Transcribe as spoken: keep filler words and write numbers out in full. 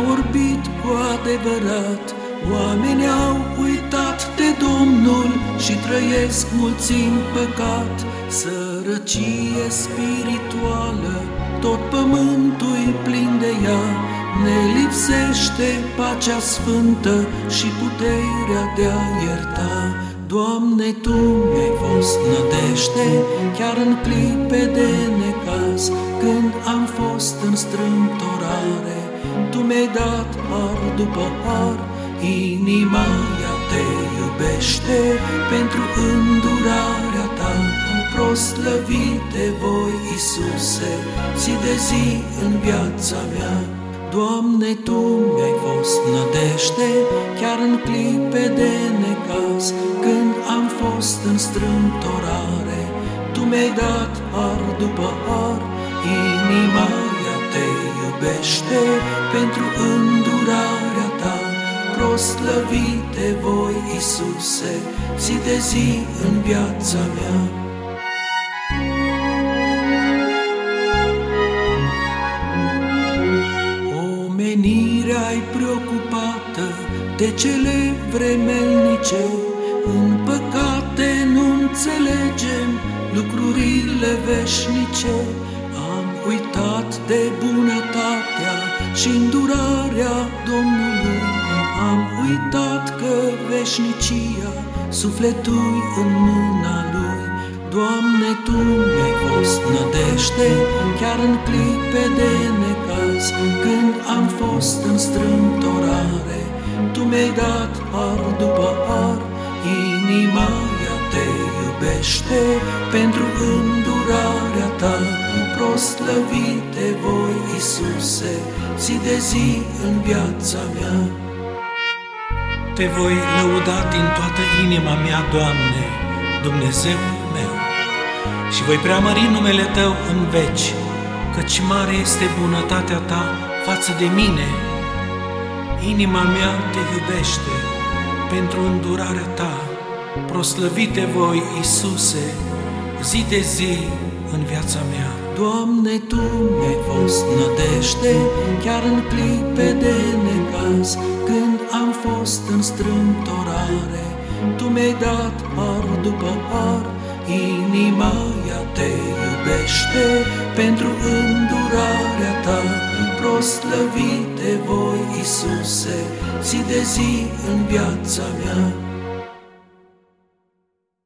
vorbit cu adevărat. Oamenii au uitat de Domnul și trăiesc mulți în păcat. Sărăcie spirituală, tot pământul-i plin de ea. Ne lipsește pacea sfântă și puterea de a ierta. Doamne, Tu mi-ai fost nădejde, chiar în clipe de necaz. Când am fost în strâmtorare, Tu mi-ai dat har după har. Inima ea Te iubește pentru îndurarea Ta. Proslăvite voi, Iisuse, zi de zi în viața mea. Doamne, Tu mi-ai fost nădejde, chiar în clipe de necaz. Când am fost în strâmtorare, Tu mi-ai dat har după har. Inima ea Te iubește pentru îndurarea Ta. Proslăvite voi, Iisuse, zi de zi în viața mea. Omenirea-i preocupată de cele vremelnice, în păcate nu înțelegem lucrurile veșnice. Am uitat de bunătatea și îndurarea Domnului. Am uitat că veșnicia sufletului în mâna Lui. Doamne, Tu mi-ai fost nădejde, chiar în clipe de necaz. Când am fost în strâmtorare, Tu mi-ai dat har după har. Inima ea Te iubește pentru îndurarea Ta. Proslăvite voi, Iisuse, zi de zi în viața mea. Te voi lăuda din toată inima mea, Doamne, Dumnezeul meu, și voi preamări numele Tău în veci, căci mare este bunătatea Ta față de mine. Inima mea Te iubește pentru îndurarea Ta. Proslăvite voi, Iisuse, zi de zi în viața mea. Doamne, Tu mi-ai fost nădejde, chiar în clipe de necaz. Când am fost în strâmtorare, Tu mi-ai dat har după har. Inima ea Te iubește pentru îndurarea Ta. Proslăvite voi, Iisuse, zi de zi în viața mea.